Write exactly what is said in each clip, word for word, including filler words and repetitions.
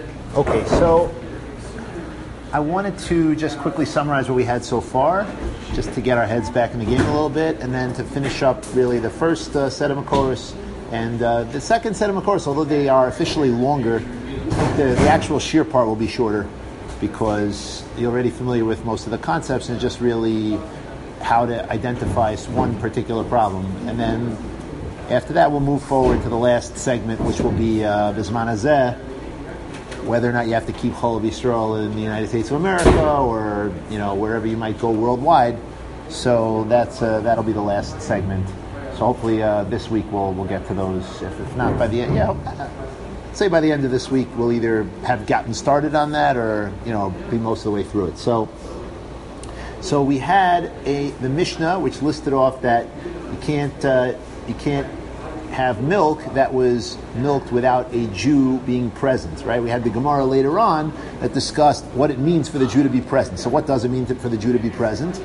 Okay, so I wanted to just quickly summarize what we had so far, just to get our heads back in the game a little bit, and then to finish up really the first uh, set of Makoros and uh, the second set of Makoros, although they are officially longer, the, the actual sheer part will be shorter because you're already familiar with most of the concepts and it's just really how to identify one particular problem. And then after that, we'll move forward to the last segment, which will be uh, Bizman Hazeh, whether or not you have to keep Chol Yisrael in the United States of America or, you know, wherever you might go worldwide. So that's uh, that'll be the last segment. So hopefully uh, this week we'll we'll get to those. If, if not by the end, yeah, say by the end of this week we'll either have gotten started on that or, you know, be most of the way through it. So so we had a the Mishnah which listed off that you can't uh, you can't have milk that was milked without a Jew being present, right? We had the Gemara later on that discussed what it means for the Jew to be present. So what does it mean to, for the Jew to be present?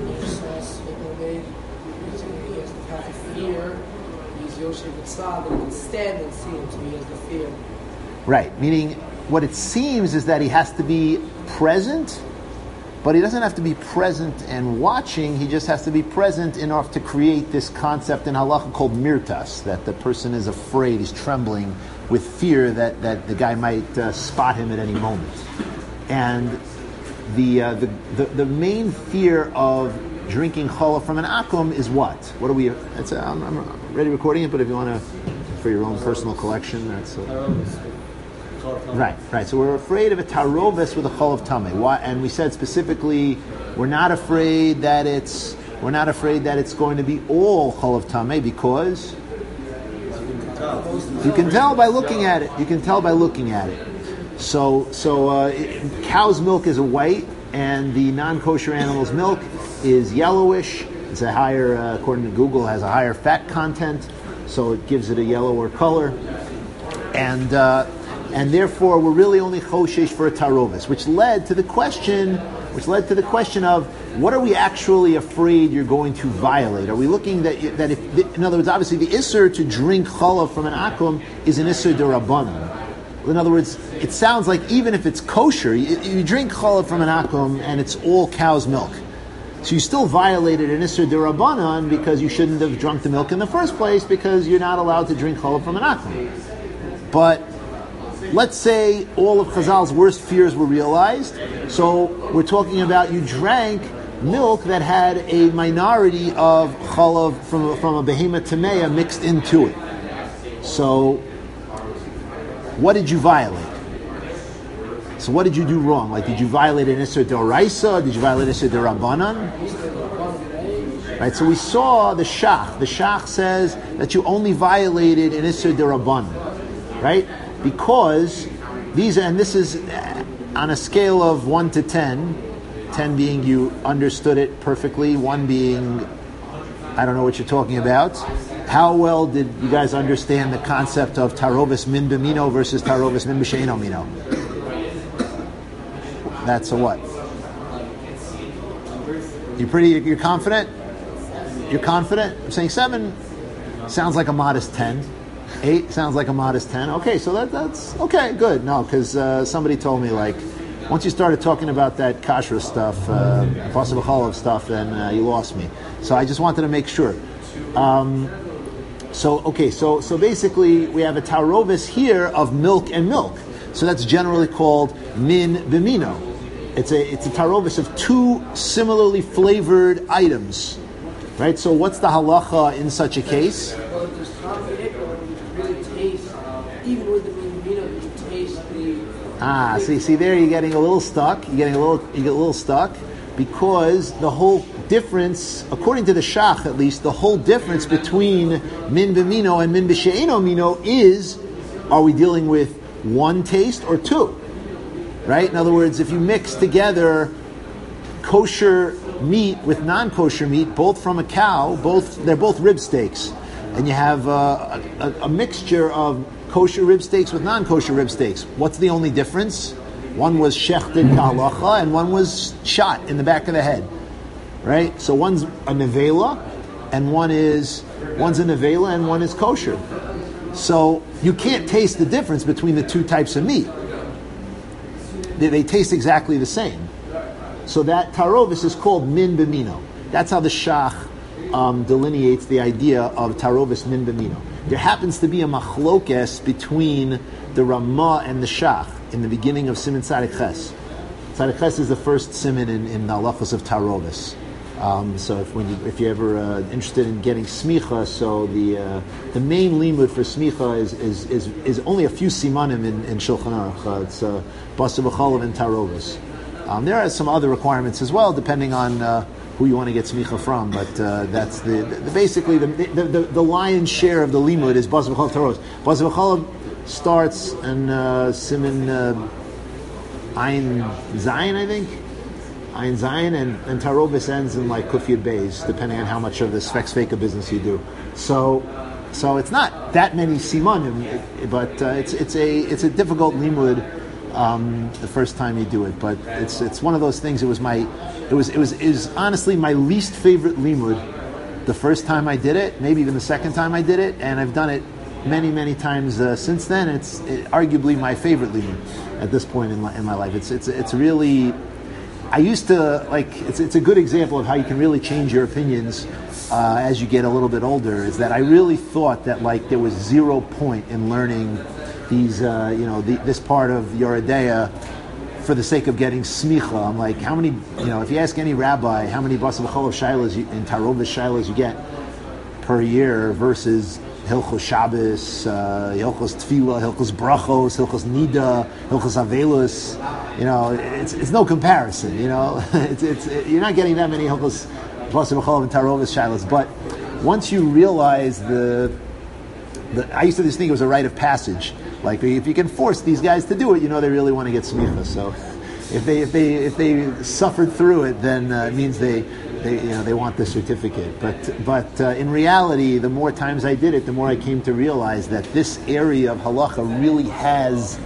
Right, meaning what it seems is that he has to be present, but he doesn't have to be present and watching, he just has to be present in order to create this concept in halacha called mirtas, that the person is afraid, he's trembling with fear that, that the guy might uh, spot him at any moment. And the, uh, the, the the main fear of drinking challah from an akum is what? What are we, it's a, I'm, I'm ready recording it, but if you want to, for your own personal collection, that's... Uh, Right, right. So we're afraid of a taroves with a chol of tameh. Why? And we said specifically, we're not afraid that it's we're not afraid that it's going to be all chol of tameh because you can tell by looking at it. You can tell by looking at it. So, so uh, it, cow's milk is a white, and the non-kosher animal's milk is yellowish. It's a higher, uh, according to Google, has a higher fat content, so it gives it a yellower color, and. Uh, And therefore, we're really only choshesh for a tarovis, which led to the question, which led to the question of what are we actually afraid you're going to violate? Are we looking that that if, in other words, obviously the isser to drink challah from an akum is an isser derabanan. In other words, it sounds like even if it's kosher, you, you drink challah from an akum and it's all cow's milk, so you still violated an isser derabanan because you shouldn't have drunk the milk in the first place because you're not allowed to drink challah from an akum. But let's say all of Chazal's worst fears were realized. So we're talking about you drank milk that had a minority of chalav from, from a behemoth tameya mixed into it. So what did you violate? So what did you do wrong? Like, did you violate an Isser D'Oraisa? Did you violate Isser D'Rabbanan? Right, so we saw the Shach. The Shach says that you only violated an Isser D'Rabbanan. Right? Because these, and this is on a scale of one to ten, ten being you understood it perfectly, one being I don't know what you're talking about. How well did you guys understand the concept of tarovis min b'mino versus tarovis min b'she'eno mino? That's a what? You're pretty, you're confident? You're confident? I'm saying seven sounds like a modest ten. Eight sounds like a modest ten. Okay, so that, that's okay, good. No, because uh, somebody told me, like, once you started talking about that kashrus stuff, uh, Pasuk stuff, then uh, you lost me. So I just wanted to make sure. Um, so okay, so so basically we have a tarovis here of milk and milk. So that's generally called min b'mino. It's a it's a tarovis of two similarly flavored items, right? So what's the halacha in such a case? Ah, see, see there you're getting a little stuck. You're getting a little, you get a little stuck because the whole difference, according to the Shach at least, the whole difference between min b'mino and min b'she'eno mino is: are we dealing with one taste or two? Right? In other words, if you mix together kosher meat with non-kosher meat, both from a cow, both they're both rib steaks, and you have uh, a, a mixture of kosher rib steaks with non-kosher rib steaks. What's the only difference? One was shechted ka'alacha and one was shot in the back of the head. Right? So one's a nevela and one is one's a nevela and one is kosher. So you can't taste the difference between the two types of meat. they, they taste exactly the same. So that tarovis is called min b'mino. That's how the Shach um, delineates the idea of tarovis min b'mino. There happens to be a machlokes between the Ramah and the Shach in the beginning of Siman Tzadik Ches. Tzadik Ches is the first siman in, in the halachos of tarovis. Um, so if when you, if you're ever uh, interested in getting smicha, so the uh, the main limud for smicha is is, is, is only a few simanim in, in Shulchan Aruch. Uh, it's uh, Basar V'chalav and tarovis. Um, there are some other requirements as well, depending on uh, who you want to get smicha from. But uh, that's the, the basically the, the the the lion's share of the limud is Basar V'chalav tarovis. Basar V'chalav starts in uh, siman uh, Ein Zayin, I think. Ein Zayin, and, and Tarovis ends in like Kuf Yud Beis, depending on how much of the Sfek Sveka business you do. So, so it's not that many simanim, but uh, it's it's a it's a difficult limud um, the first time you do it. But it's it's one of those things. It was my it was it was is honestly my least favorite limud the first time I did it, maybe even the second time I did it, and I've done it many many times uh, since then. It's it, arguably my favorite limud at this point in my, in my life. It's it's it's really. I used to, like, it's it's a good example of how you can really change your opinions uh, as you get a little bit older, is that I really thought that, like, there was zero point in learning these, uh, you know, the, this part of Yoredeya for the sake of getting smicha. I'm like, how many, you know, if you ask any rabbi, how many Basar V'chalav shilas and Tarovis shilas you get per year versus Hilchos Shabbos, uh, Hilchos Tefillah, Hilchos Brachos, Hilchos Nida, Hilchos Avelus. You know, it's it's no comparison. You know, it's it's it, you're not getting that many Hilchos Basar V'chalav and Tarovis shilas. But once you realize the, the, I used to just think it was a rite of passage. Like if you can force these guys to do it, you know they really want to get smicha. So if they if they if they suffered through it, then uh, it means they. They, you know, they want the certificate, but but uh, in reality, the more times I did it, the more I came to realize that this area of halacha really has.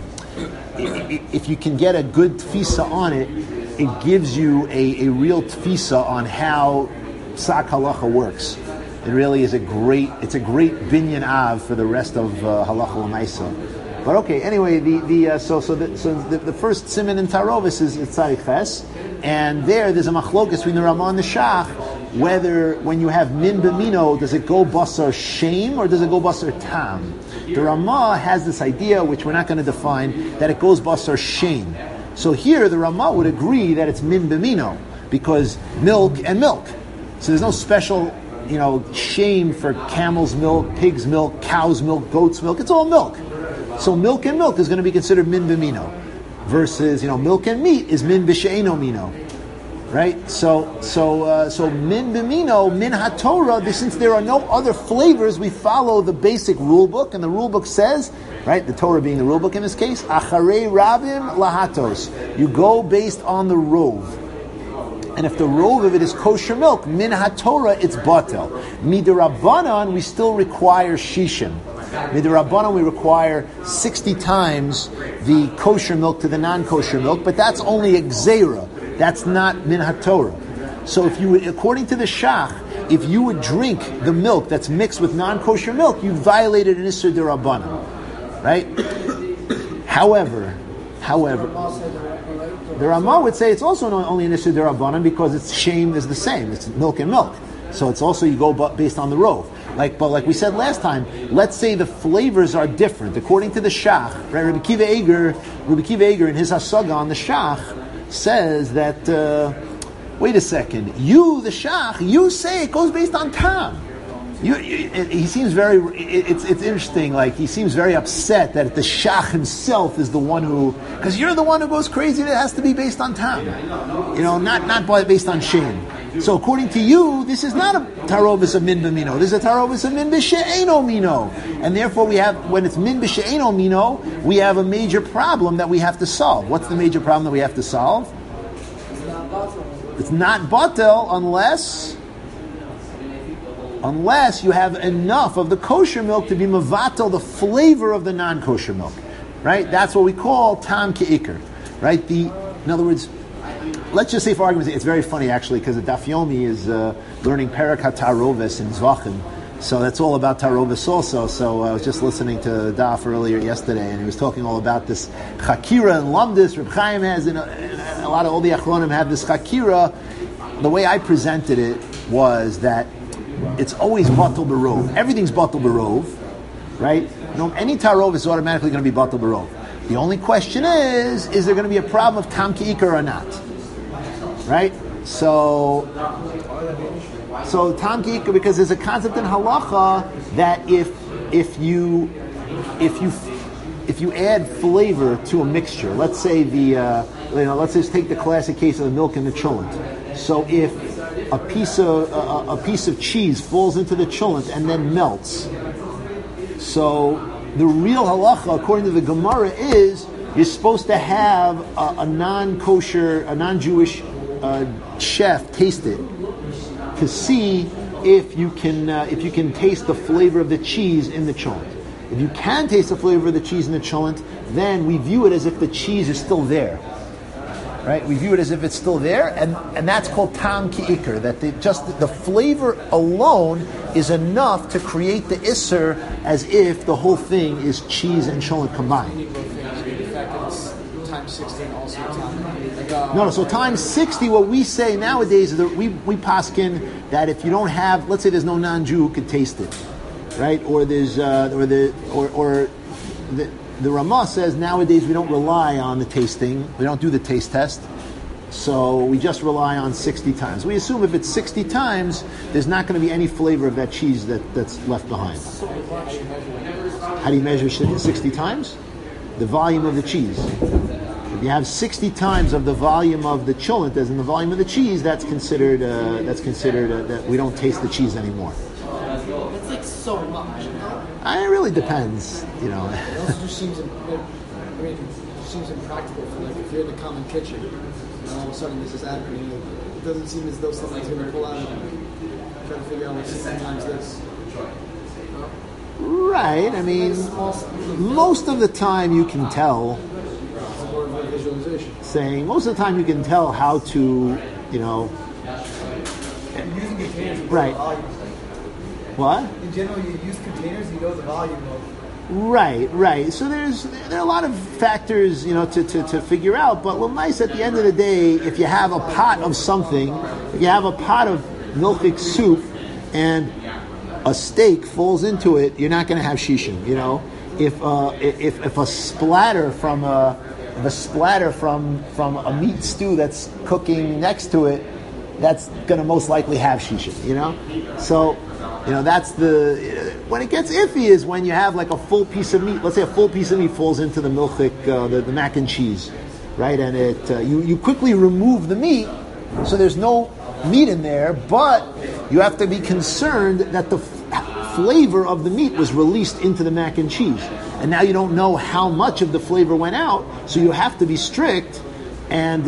If you can get a good tfisa on it, it gives you a, a real tfisa on how psak halacha works. It really is a great. It's a great binyan av for the rest of uh, halacha l'maisa. But okay, anyway, the the uh, so so the, so the, the first siman in Tarovis is Tzadik Ches, and there there's a machlokas between the Ramah and the Shach whether when you have min b'mino does it go basar shame or does it go basar tam. The Ramah has this idea, which we're not going to define, that it goes basar shame. So here the Ramah would agree that it's min b'mino because milk and milk. So there's no special, you know, shame for camel's milk, pig's milk, cow's milk, goat's milk. It's all milk. So milk and milk is going to be considered min b'mino, versus, you know, milk and meat is min b'she'eno mino, right? So so uh, so min b'mino, min haTorah. Since there are no other flavors, we follow the basic rule book, and the rule book says, right, the Torah being the rule book in this case, acharei rabim lahatos. You go based on the rove. And if the rove of it is kosher milk, min haTorah, it's batel. Midirabanan, we still require shishim. Midirabanan, we require sixty times the kosher milk to the non-kosher milk, but that's only a gzeira. That's not min haTorah. So if you would, according to the Shach, if you would drink the milk that's mixed with non-kosher milk, you violated an Isser Dirabanan. Right? However, however, the Ramah would say it's also not only an Isser Dirabanan because its shame is the same. It's milk and milk. So it's also, you go based on the rove. Like, but like we said last time, let's say the flavors are different. According to the Shach, right? Rabbi Kiva Eger, Rabbi Kiva Eger in his Hasaga on the Shach says that, uh, wait a second, you, the Shach, you say it goes based on tam. You, you, it, he seems very, it, it's it's interesting, like he seems very upset that the Shach himself is the one who, because you're the one who goes crazy that it has to be based on tam. You know, not, not based on shame. So according to you, this is not a tarovis of min b'mino. This is a tarovis of min b'she'eno mino. And therefore we have, when it's min b'she'eno mino, we have a major problem that we have to solve. What's the major problem that we have to solve? It's not batel unless, unless you have enough of the kosher milk to be mevatel the flavor of the non-kosher milk. Right? That's what we call tam ke'ikr. Right? The, in other words, let's just say for argument's sake, it's very funny actually because the Daf Yomi is uh, learning Perak HaTaroves in Zvachim. So that's all about tarovis also. So I was just listening to Daf earlier yesterday, and he was talking all about this chakira and lamdis. Reb Chaim has, and a lot of all the achronim have this chakira. The way I presented it was that it's always batal barov. Everything's batal barov, right? No, any tarov is automatically going to be batal barov. The only question is, is there going to be a problem of tam ki'ikar or not? Right? So, so tam ki'ikar, because there's a concept in halacha that if if you if you if you add flavor to a mixture, let's say the uh, you know, let's just take the classic case of the milk and the cholent. So if a piece of a, a piece of cheese falls into the cholent and then melts, so the real halacha, according to the Gemara, is you're supposed to have a, a non-kosher, a non-Jewish uh, chef taste it to see if you can uh, if you can taste the flavor of the cheese in the cholent. If you can taste the flavor of the cheese in the cholent, then we view it as if the cheese is still there. Right? We view it as if it's still there, and, and that's called tam ki'ikar, that the, just the flavor alone is enough to create the isser as if the whole thing is cheese and cholent combined. No, no, so times sixty, what we say nowadays is that we, we paskin that if you don't have, let's say there's no non-Jew who could taste it, right? Or there's, uh, or the, or, or the, The Ramah says nowadays we don't rely on the tasting. We don't do the taste test. So we just rely on sixty times. We assume if it's sixty times, there's not going to be any flavor of that cheese that, that's left behind. How do you measure sixty times? The volume of the cheese. If you have sixty times of the volume of the cholent as in the volume of the cheese, that's considered uh, that's considered uh, that we don't taste the cheese anymore. It's like so much. Uh, it really depends, you know. It also just seems, I mean, it just seems impractical for like if you're in the common kitchen, and all of a sudden there's this ad, you know, it doesn't seem as though something's going to pull out of it. Try to figure out like sometimes this. Right. I mean, most of the time you can tell. It's more of a visualization. Saying most of the time you can tell how to, you know. Using containers. Right. What? In general, you use containers, you know the volume of. Right, right. So there's there are a lot of factors, you know, to, to, to figure out. But what nice at the end of the day, if you have a pot of something, if you have a pot of milkik soup, and a steak falls into it, you're not going to have shishim. You know, if uh, if if a splatter from a if a splatter from from a meat stew that's cooking next to it, that's going to most likely have shishim. You know, so. You know, that's the, when it gets iffy is when you have like a full piece of meat, let's say a full piece of meat falls into the milchik, uh, the, the mac and cheese, right? And it, uh, you, you quickly remove the meat, so there's no meat in there, but you have to be concerned that the f- flavor of the meat was released into the mac and cheese. And now you don't know how much of the flavor went out, so you have to be strict and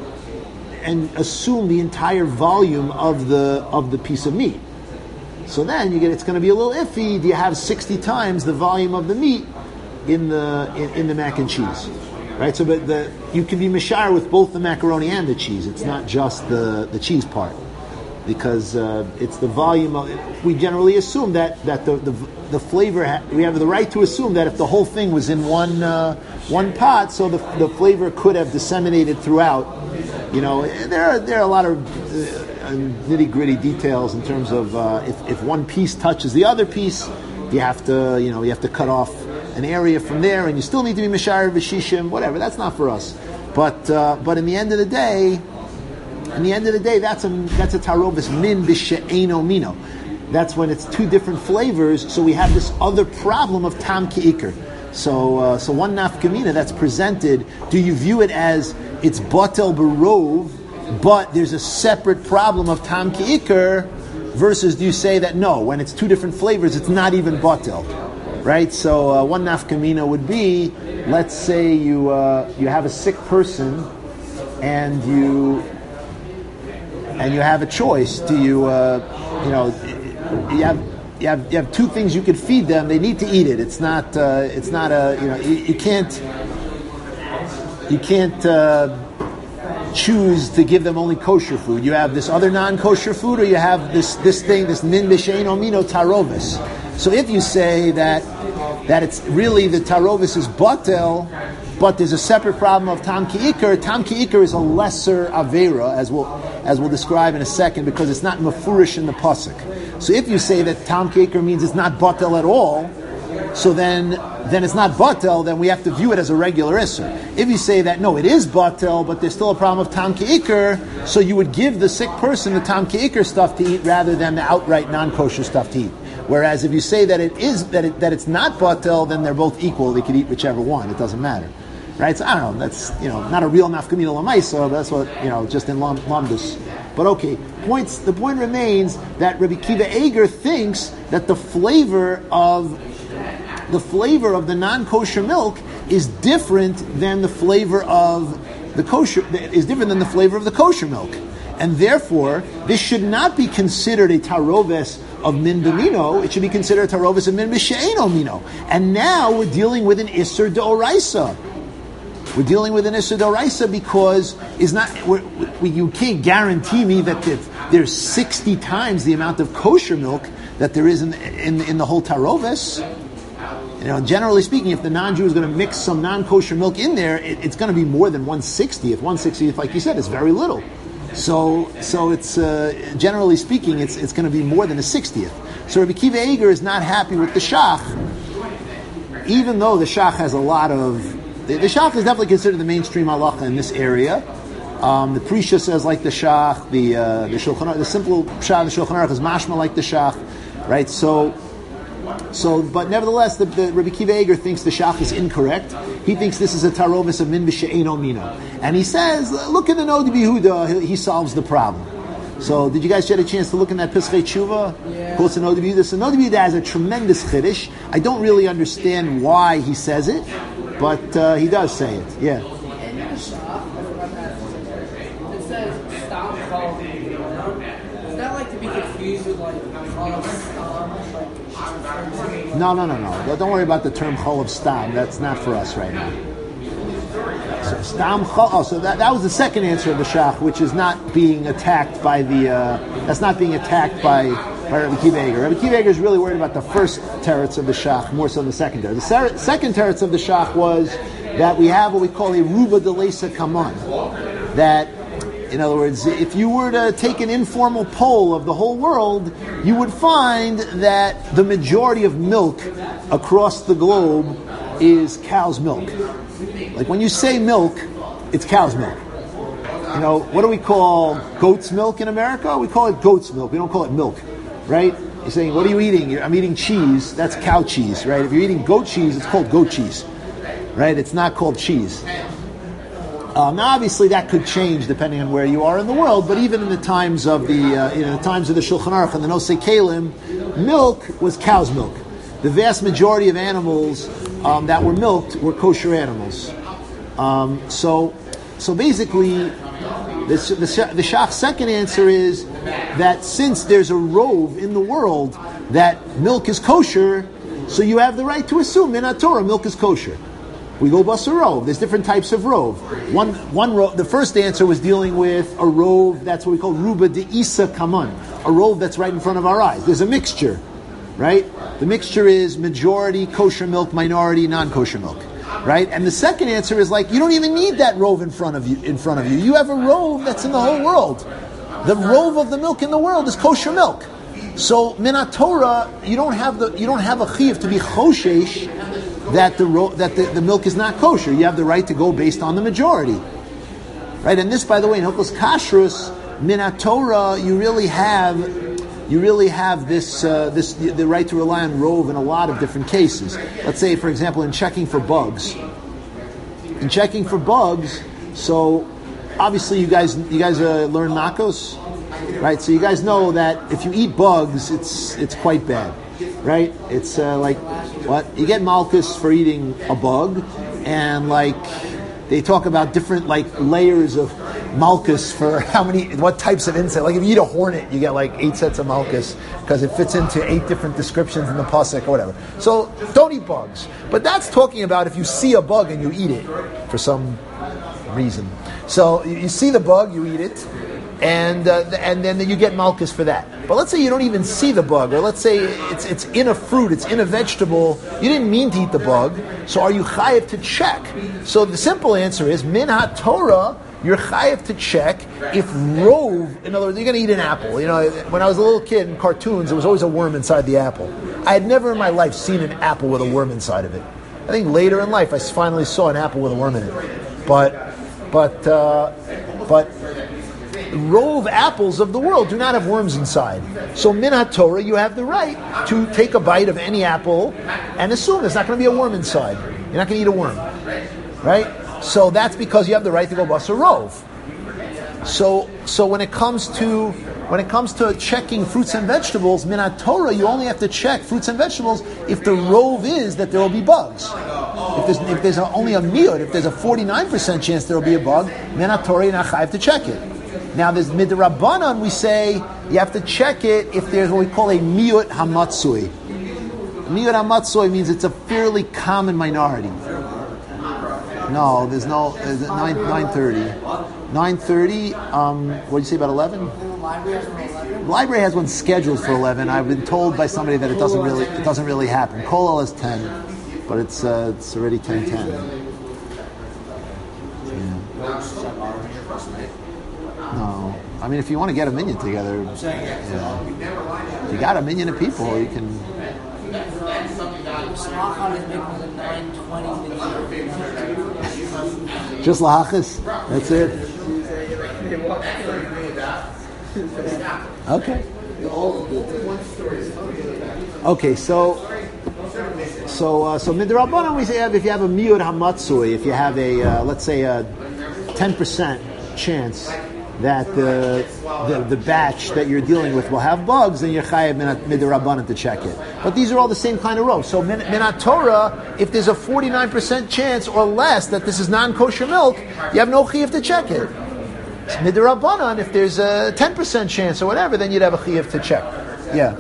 and assume the entire volume of the of the piece of meat. So then you get it's going to be a little iffy. Do you have sixty times the volume of the meat in the in, in the mac and cheese, right? So, but the you can be mashar with both the macaroni and the cheese. It's not just the, the cheese part, because uh, it's the volume of. We generally assume that that the the, the flavor ha- we have the right to assume that if the whole thing was in one uh, one pot, so the the flavor could have disseminated throughout. You know, there are there are a lot of uh, nitty gritty details in terms of uh, if if one piece touches the other piece, you have to you know you have to cut off an area from there, and you still need to be mishayir v'shishim, whatever. That's not for us, but uh, but in the end of the day, in the end of the day, that's a that's a tarovis min b'she'eno mino. That's when it's two different flavors, so we have this other problem of tam ki'ikr. So, uh, so one nafkamina that's presented, do you view it as it's batel barov, but there's a separate problem of tam ki'ikr, versus do you say that no, when it's two different flavors, it's not even batel, right? So uh, one nafkamina would be, let's say you uh, you have a sick person, and you and you have a choice. Do you uh, you know you have. You have you have two things you could feed them. They need to eat it. It's not uh, it's not a you know you, you can't you can't uh, choose to give them only kosher food. You have this other non-kosher food, or you have this this thing, this min b'she'eino mino tarovis. So if you say that that it's really the tarovis is batel, but there's a separate problem of tam ki'ikr. Tam ki'ikr is a lesser avera, as we'll as we'll describe in a second, because it's not mafurish in the pasuk. So if you say that tam ki'ikr means it's not batel at all, so then then it's not batel, then we have to view it as a regular isser. If you say that no, it is batel, but there's still a problem of tam ki'ikr, so you would give the sick person the tam ki'ikr stuff to eat rather than the outright non-kosher stuff to eat. Whereas if you say that it is that it, that it's not batel, then they're both equal. They could eat whichever one. It doesn't matter. Right, so I don't know. That's you know not a real nafkamina lamaisa. That's what you know, just in lamdus. But okay, points. The point remains that Rabbi Kiva Eger thinks that the flavor of the flavor of the non-kosher milk is different than the flavor of the kosher is different than the flavor of the kosher milk, and therefore this should not be considered a taroves of min b'mino. It should be considered a taroves of min b'she'eino mino. And now we're dealing with an isser d'oraisa. We're dealing with an Issa D'Oraisa because is not we're, we, you can't guarantee me that there's sixty times the amount of kosher milk that there is in in, in the whole taroves. You know, generally speaking, if the non-Jew is going to mix some non-kosher milk in there, it, it's going to be more than one sixtieth. one sixtieth, like you said, is very little. So, so it's uh, generally speaking, it's it's going to be more than a sixtieth. So Rabbi Kiva Eger is not happy with the shach, even though the shach has a lot of. The, the shach is definitely considered the mainstream halacha in this area. Um, the Prisha says like the shach, the uh, the Shulchan Aruch, the simple shach, the Shulchan Aruch is mashma like the shach, right? So, so, but nevertheless, the, the Rabbi Kiva Eger thinks the shach is incorrect. He thinks this is a tarovis of min b'she'eino mino, and he says, look at the Nodi B'Yehuda, he, he solves the problem. So, did you guys get a chance to look in that Pischei Tshuva? Yeah. Quotes the Nodi B'Yehuda. So, Nodi B'Yehuda has a tremendous chiddush. I don't really understand why he says it. But uh, he does say it, yeah. It says stop chol. Is that like to be confused with like chol stam? No, no, no, no. Don't worry about the term chol of stam. That's not for us right now. So stam chol. Oh, so that, that was the second answer of the shach, which is not being attacked by the. Uh, that's not being attacked by. By Rabbi Kiva Eger. Rabbi Kiva Eger is really worried about the first teretz of the shach more so than the second teretz. The ser- second teretz of the shach was that we have what we call a ruba de lesa kaman. That, in other words, if you were to take an informal poll of the whole world, you would find that the majority of milk across the globe is cow's milk. Like when you say milk, it's cow's milk. You know, what do we call goat's milk in America? We call it goat's milk. We don't call it milk. Right? You're saying, what are you eating? You're, I'm eating cheese. That's cow cheese, right? If you're eating goat cheese, it's called goat cheese, right? It's not called cheese. Um, now, obviously, that could change depending on where you are in the world. But even in the times of the, uh, in the times of the Shulchan Aruch and the Nosei Kalim, milk was cow's milk. The vast majority of animals um, that were milked were kosher animals. Um, so, so basically. The, the, the Shach's second answer is that since there's a rove in the world that milk is kosher, so you have the right to assume in Torah milk is kosher. We go bust a rove. There's different types of rove. One, one rove, the first answer was dealing with a rove that's what we call ruba de isa kaman, a rove that's right in front of our eyes. There's a mixture, right? The mixture is majority kosher milk, minority non-kosher milk. Right, and the second answer is like you don't even need that rove in front of you. In front of you, you have a rove that's in the whole world. The rove of the milk in the world is kosher milk. So minat Torah, you don't have the you don't have a chiyuv to be choshesh that the ro- that the, the milk is not kosher. You have the right to go based on the majority. Right, and this, by the way, in Hilchos Kashrus, minat Torah, you really have. You really have this, uh, this the, the right to rely on rove in a lot of different cases. Let's say, for example, in checking for bugs. In checking for bugs, so obviously you guys you guys uh, learn makos, right? So you guys know that if you eat bugs, it's it's quite bad, right? It's uh, like what you get malchus for eating a bug, and like they talk about different like layers of malchus for how many, what types of insect. Like if you eat a hornet, you get like eight sets of malchus because it fits into eight different descriptions in the pasuk or whatever. So don't eat bugs. But that's talking about if you see a bug and you eat it for some reason. So you, you see the bug, you eat it, and uh, and then you get malchus for that. But let's say you don't even see the bug, or let's say it's it's in a fruit, it's in a vegetable. You didn't mean to eat the bug, so are you chayiv to check? So the simple answer is min ha-Torah. You're chayiv to check if rove. In other words, you're going to eat an apple. You know, when I was a little kid in cartoons, there was always a worm inside the apple. I had never in my life seen an apple with a worm inside of it. I think later in life I finally saw an apple with a worm in it. But, but, uh, but. Rove apples of the world do not have worms inside. So min ha-Torah, you have the right to take a bite of any apple and assume there's not going to be a worm inside. You're not going to eat a worm, right? So that's because you have the right to go basar rove. So, so when it comes to when it comes to checking fruits and vegetables, min ha-Torah, you only have to check fruits and vegetables if the rove is that there will be bugs. If there's if there's only a miyut, if there's a forty-nine percent chance there will be a bug, min ha-Torah, you're not chayiv to check it. Now, there's midrabanan, we say you have to check it if there's what we call a miyut hamatsui. Miyut hamatsui means it's a fairly common minority. No, there's no, there's nine, nine thirty. nine thirty, um, what did you say about eleven? The library has one scheduled for eleven. I've been told by somebody that it doesn't really, it doesn't really happen. Kolel is ten, but it's, uh, it's already ten ten. No, I mean if you want to get a minion together, yeah. If you got a minion of people, you can. Just lahachas. That's it. Okay. Okay, so so uh, so midrabanan we say if you have a miyud hamatsui, if you have a uh, let's say a ten percent chance that the, the the batch that you're dealing with will have bugs, then you're chayiv midrabanan to check it. But these are all the same kind of row. So min ha-Torah, if there's a forty-nine percent chance or less that this is non-kosher milk, you have no chayiv to check it. Midrabanan, if there's a ten percent chance or whatever, then you'd have a chayiv to check. Yeah.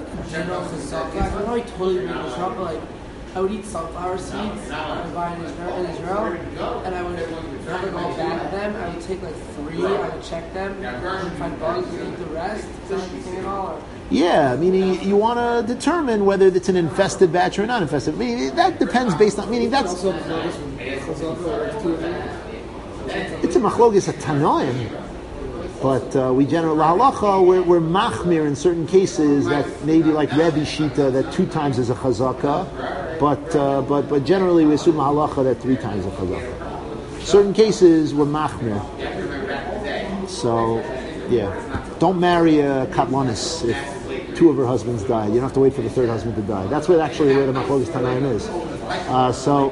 I would eat sunflower seeds I would buy in Israel, in Israel, and I would never go back to them. I would take like three, I would check them, and find bugs and eat the rest. Is that anything at all? Or? Yeah, meaning you want to determine whether it's an infested batch or not infested. I mean, that depends based on, meaning that's... It's a machlogis, a tanoim. But uh, we generally, halacha, we're, we're machmir in certain cases that maybe like Rebbe Shita, that two times is a chazaka, but uh, but but generally we assume halacha that three times is a chazaka. Certain cases we're machmir. So, yeah. Don't marry a katlanis if two of her husbands died. You don't have to wait for the third husband to die. That's where actually where the machlogis tanaim is. Uh, so,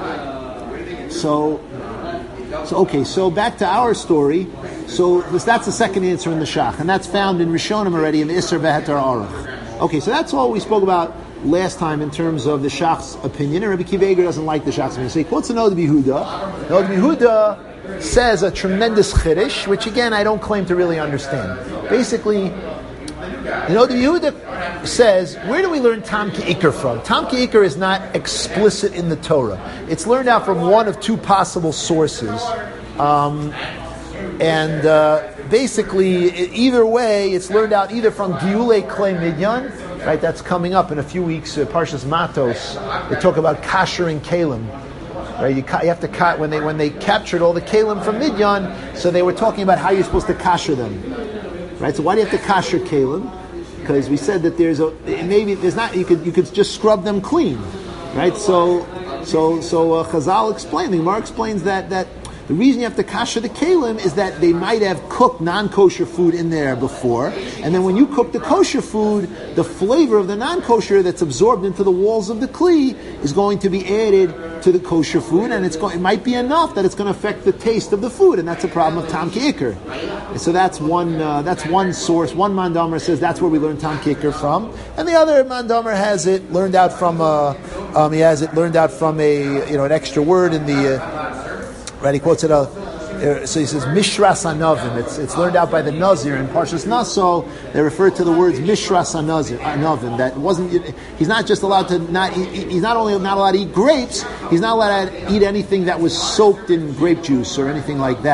so, so, okay, so back to our story. So this, that's the second answer in the Shach, and that's found in Rishonim already in the Isser V'Heter Aruch. Okay, so that's all we spoke about last time in terms of the Shach's opinion. And Rabbi Akiva Eiger doesn't like the Shach's opinion. So he quotes the Noda B'Yehuda. Noda B'Yehuda says a tremendous chiddush, which again I don't claim to really understand. Basically, the Noda B'Yehuda says, where do we learn Tam Ki'ikr from? Tam Ki'ikr is not explicit in the Torah. It's learned out from one of two possible sources. Um, And uh, basically, either way, it's learned out either from Giulei Klei Midyan, right? That's coming up in a few weeks. Uh, Parshas Matos, they talk about kashering kalim, right? You, ca- you have to ca- when they when they captured all the kalim from Midyan, so they were talking about how you're supposed to kasher them, right? So why do you have to kasher kalim? Because we said that there's a maybe there's not you could you could just scrub them clean, right? So so so uh, Chazal explained, the Gemara explains that that. The reason you have to kasher the kalim is that they might have cooked non-kosher food in there before, and then when you cook the kosher food, the flavor of the non-kosher that's absorbed into the walls of the kli is going to be added to the kosher food, and it's going, it might be enough that it's going to affect the taste of the food, and that's a problem of Tam Ki'ikr. And so that's one uh, that's one source. One Mandamer says that's where we learn Tam Ki'ikr from, and the other Mandamer has it learned out from uh, um, he has it learned out from a you know an extra word in the. Uh, Right, he quotes it out. Uh, so he says Mishras Anavim. It's it's learned out by the Nazir in Parshas Naso. They refer to the words Mishras Anavim. That wasn't. He's not just allowed to not. Eat, he's not only not allowed to eat grapes. He's not allowed to eat anything that was soaked in grape juice or anything like that.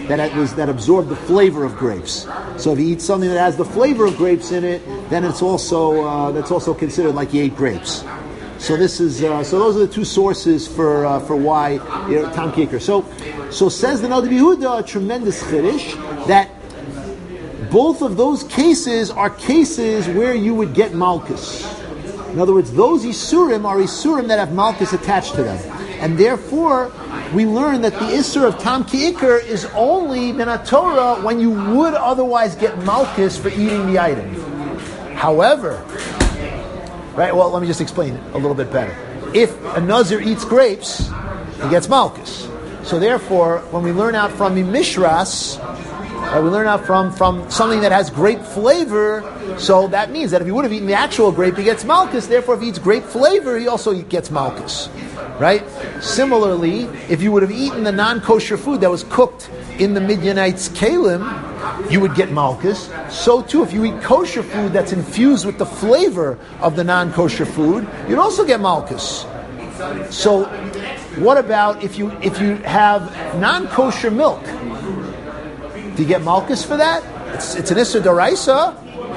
that it was that absorbed the flavor of grapes. So if you eat something that has the flavor of grapes in it, then it's also uh, that's also considered like you ate grapes. So this is uh, so those are the two sources for uh, for why you know, Tam Kicker. So so says the Naldi Yehuda, a tremendous chiddush that both of those cases are cases where you would get malchus. In other words, those isurim are isurim that have malchus attached to them, and therefore we learn that the isur of Tam Kicker is only min Torah when you would otherwise get malchus for eating the item. However. Right. Well, let me just explain it a little bit better. If a nazir eats grapes, he gets malchus. So therefore, when we learn out from the mishras, right, we learn out from, from something that has grape flavor. So that means that if he would have eaten the actual grape, he gets malchus. Therefore, if he eats grape flavor, he also gets malchus. Right. Similarly, if you would have eaten the non-kosher food that was cooked in the Midianites' kalim, you would get malchus. So too, if you eat kosher food that's infused with the flavor of the non-kosher food, you'd also get malchus. So, what about if you if you have non-kosher milk? Do you get malchus for that? It's, it's an issur d'oraisa.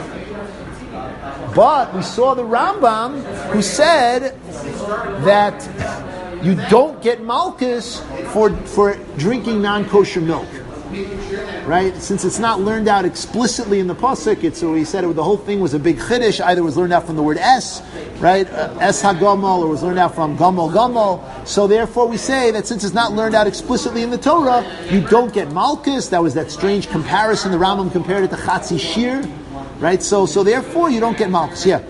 But we saw the Rambam who said that you don't get malchus for for drinking non-kosher milk. Right? Since it's not learned out explicitly in the pasuk, it's so he said it, the whole thing was a big chiddush. Either it was learned out from the word es, right? Uh, es hagamol, or was learned out from gamol gamol. So therefore, we say that since it's not learned out explicitly in the Torah, you don't get malchus. That was that strange comparison. The Rambam compared it to chatzi shir, right? So so therefore, you don't get malchus. Yeah.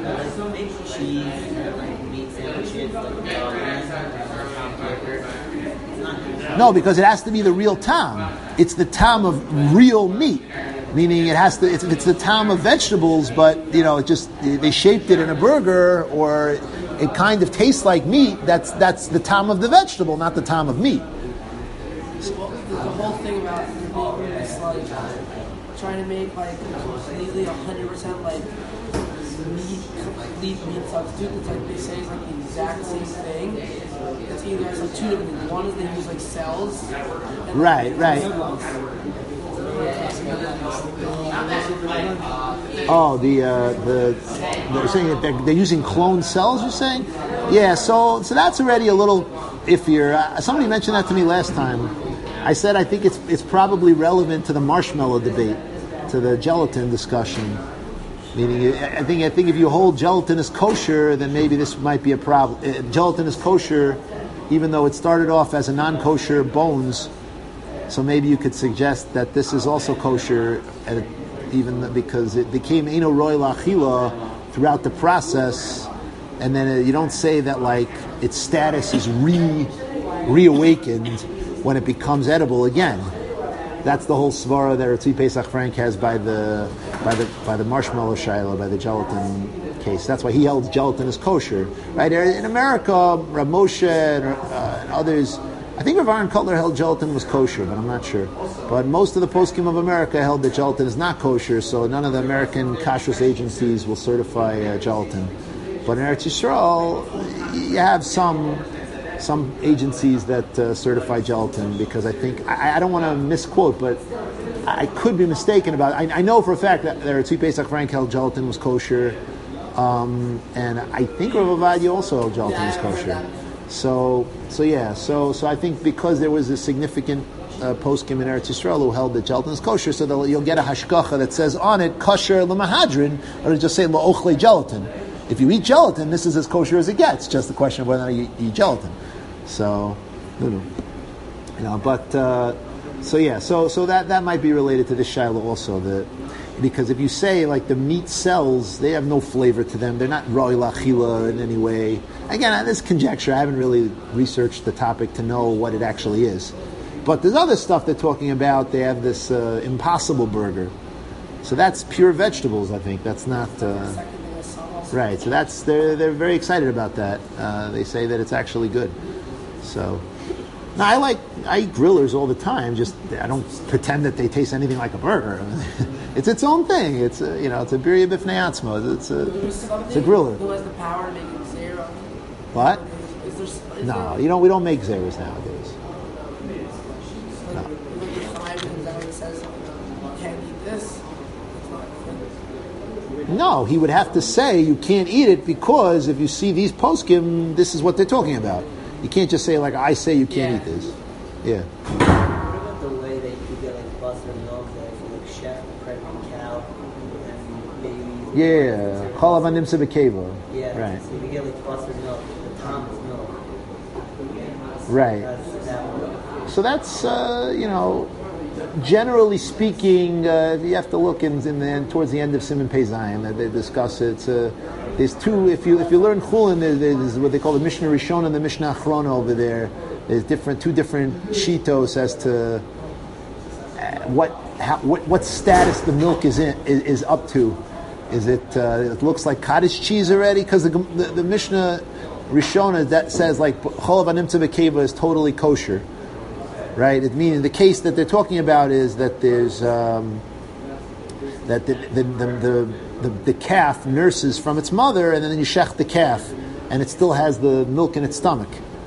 No, because it has to be the real tam. It's the tam of real meat, meaning it has to. It's, it's the tam of vegetables, but you know, it just they shaped it in a burger, or it kind of tastes like meat. That's that's the tam of the vegetable, not the tam of meat. Well, the whole thing about the meat is like trying to make like completely one hundred percent like meat, complete meat substitute. It's like they say it's like the exact same thing. It's either has like two different things. One is they use like cells. Right, right. Oh, the uh, the they're saying that they're, they're using clone cells. You're saying, yeah. So so that's already a little iffier. Uh, somebody mentioned that to me last time. I said I think it's it's probably relevant to the marshmallow debate, to the gelatin discussion. Meaning, I think I think if you hold gelatin as kosher, then maybe this might be a problem. Uh, gelatin is kosher, even though it started off as a non-kosher bones. So maybe you could suggest that this is also kosher, at, even because it became Eino Roy Lachila throughout the process, and then uh, you don't say that like its status is re reawakened when it becomes edible again. That's the whole svara that Ritzi Pesach Frank has by the by the by the marshmallow shiloh, by the gelatin case. That's why he held gelatin as kosher, right? In America, Rav Moshe and, uh, and others, I think Rav Aaron Cutler held gelatin was kosher, but I'm not sure. But most of the poskim of America held that gelatin is not kosher, so none of the American kashrus agencies will certify uh, gelatin. But in Eretz Yisrael, you have some. Some agencies that uh, certify gelatin, because I think, I, I don't want to misquote, but I could be mistaken about it. I, I know for a fact that there are Tzvi Pesach Frank held gelatin was kosher, um, and I think Rav Ovadia also held gelatin was kosher. So, so yeah, so so I think because there was a significant uh, poskim in Eretz Yisrael who held that gelatin is kosher, so you'll get a hashkacha that says on it, kosher l'mahadrin, or just say la'ochle gelatin. If you eat gelatin, this is as kosher as it gets. Just the question of whether or not you eat gelatin. So, you know, but uh, so yeah, so so that, that might be related to this shiloh also. The because if you say like the meat cells, they have no flavor to them. They're not roi lachila in any way. Again, this conjecture. I haven't really researched the topic to know what it actually is. But there's other stuff they're talking about. They have this uh, Impossible Burger. So that's pure vegetables. I think that's not. Uh, Right, so that's they're they're very excited about that. Uh, they say that it's actually good. So, now I like I eat grillers all the time. Just I don't pretend that they taste anything like a burger. It's its own thing. It's a, you know it's a birya b'fnei atzma. It's a it's a griller. Who has the power to make zero? What? Is there, is no, there, you know we don't make zeros nowadays. No. No, he would have to say you can't eat it because if you see these poskim, this is what they're talking about. You can't just say like I say you can't Yeah. eat this. Yeah. What about the way that you could get like butter milk that if you like chef a pregnant cow and maybe Yeah. Chalav animsa b'keva. yeah, Right. so you could get like butter milk, the Thomas milk. Right. That's that one. So that's uh, you know, generally speaking, uh, you have to look in, in the towards the end of Siman Pei Zayin that they discuss it. It's, uh, there's two. If you if you learn Chulin, there, there's what they call the Mishnah Rishon and the Mishnah Achrona over there. There's different two different shitos as to uh, what how, what what status the milk is in is, is up to. Is it uh, it looks like cottage cheese already? Because the, the the Mishnah Rishona that says like Cholav Animtza B'Keva is totally kosher. Right, it means the case that they're talking about is that there's um, that the the, the the the the calf nurses from its mother, and then you shech the calf, and it still has the milk in its stomach.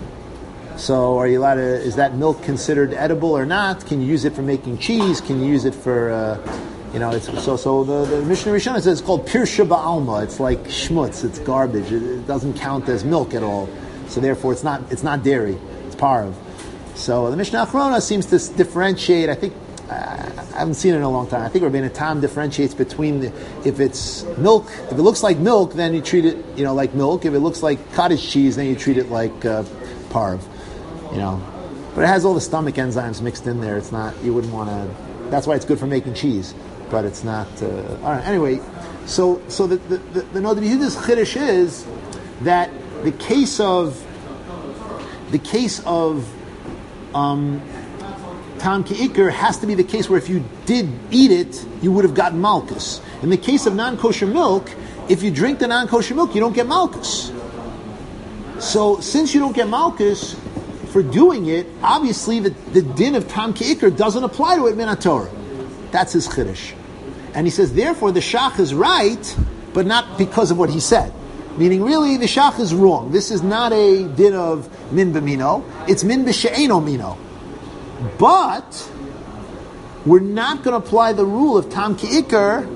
So, are you allowed to? Is that milk considered edible or not? Can you use it for making cheese? Can you use it for, uh, you know? It's, so, so the, the Mishnah Rishonah says it's called pirsha ba'alma. It's like schmutz. It's garbage. It, it doesn't count as milk at all. So therefore, it's not it's not dairy. It's parv. So the Mishnah Achrona seems to differentiate. I think uh, I haven't seen it in a long time. I think Rabbeinu Tam differentiates between the, if it's milk, if it looks like milk, then you treat it, you know, like milk. If it looks like cottage cheese, then you treat it like uh, parv. You know, but it has all the stomach enzymes mixed in there. It's not. You wouldn't want to. That's why it's good for making cheese, but it's not. Uh, all right. Anyway, so so the the the, the Noda B'Yehuda's chiddush is that the case of the case of Um, Tam Ki'ikr has to be the case where if you did eat it, you would have gotten malchus. In the case of non-kosher milk, if you drink the non-kosher milk, you don't get malchus. So since you don't get malchus for doing it, obviously the, the din of Tam Ki'ikr doesn't apply to it min HaTorah. That's his chiddush. And he says, therefore the shach is right, but not because of what he said. Meaning, really, the shach is wrong. This is not a din of min b'mino. It's min b'she'eno mino. But we're not going to apply the rule of tam ki'ikr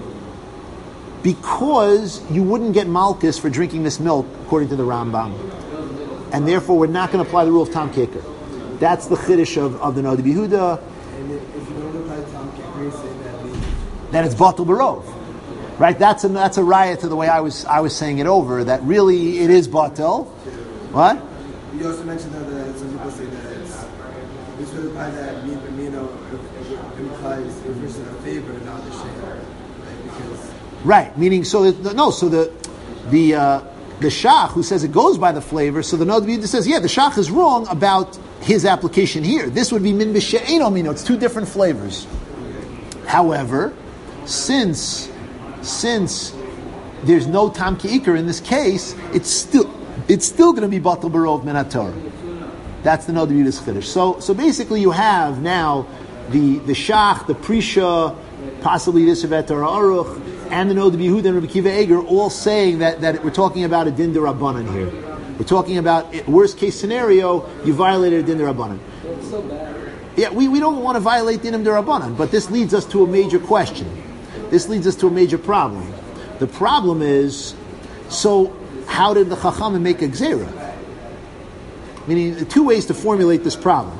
because you wouldn't get malchus for drinking this milk, according to the Rambam. And therefore, we're not going to apply the rule of tam ki'ikr. That's the chiddush of, of the Noda B'Yehuda. And if you don't apply Tom Kicker, you say that we Then it's batel barov. Right, that's a that's a riot to the way I was I was saying it over. That really it is batel. What? You also mentioned that uh, some people say that it's it's really by that mean but you know implies a person a favor, not the shame. Like, because Right, meaning so the, no, so the the uh, the shach who says it goes by the flavor. So the Noda B'Yehuda says, yeah, the shach is wrong about his application here. This would be min b'she'eno mino. It's two different flavors. However, since Since there's no tam ki'ikr in this case, it's still it's still going to be batel barov min HaTorah. That's the Noda B'Yehuda's chiddush. So so basically, you have now the the shach, the prisha, possibly this Shevet Torah Aruch, and the Noda B'Yehuda and Rabbi Kiva Eger all saying that that we're talking about a din d'Rabbanan here. We're talking about worst case scenario, you violated a din d'Rabbanan. It's so bad. Yeah, we, we don't want to violate din d'Rabbanan, but this leads us to a major question. This leads us to a major problem. The problem is, so how did the Chachamim make a gzera? Meaning, two ways to formulate this problem.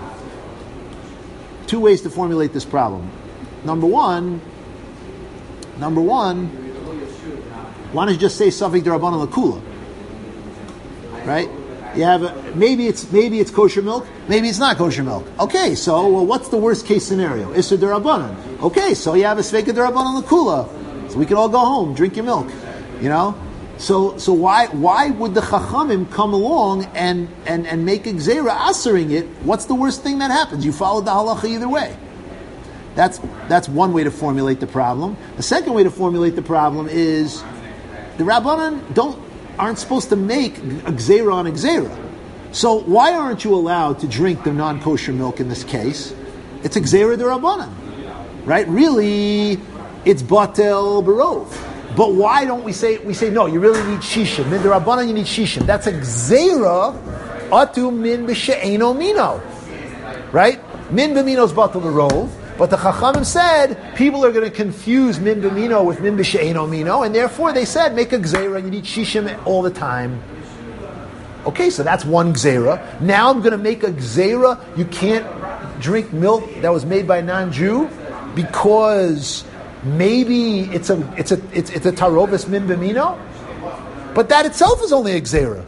Two ways to formulate this problem. Number one, number one, why don't you just say Safek D'Rabbanan L'Kula? Right? You have a, maybe it's maybe it's kosher milk, maybe it's not kosher milk. Okay, so well, what's the worst case scenario? Issa d'Rabbanan. Okay, so you have a Sveika D'Rabbanan L'Kula, so we can all go home, drink your milk. You know, so so why why would the Chachamim come along and and and make a gzera asering it? What's the worst thing that happens? You follow the halacha either way. That's that's one way to formulate the problem. The second way to formulate the problem is the Rabbanan don't. aren't supposed to make a gzera on a gzera. So why aren't you allowed to drink the non-kosher milk in this case? It's a gzera d'Rabbanan, right? Really, it's batel barov. But why don't we say, we say, no, you really need shishim. Min d'Rabbanan, you need shishim. That's a gzera atu min b'she'eno mino. Right? Min b'mino is batel barov. But the Chachamim said people are going to confuse min b'mino with min b'she'eino mino, and therefore they said make a gzeira. You need shishim all the time. Okay, so that's one gzeira. Now I'm going to make a gzeira. You can't drink milk that was made by a non-Jew because maybe it's a it's a it's, it's a tarovis min b'mino, but that itself is only a gzeira.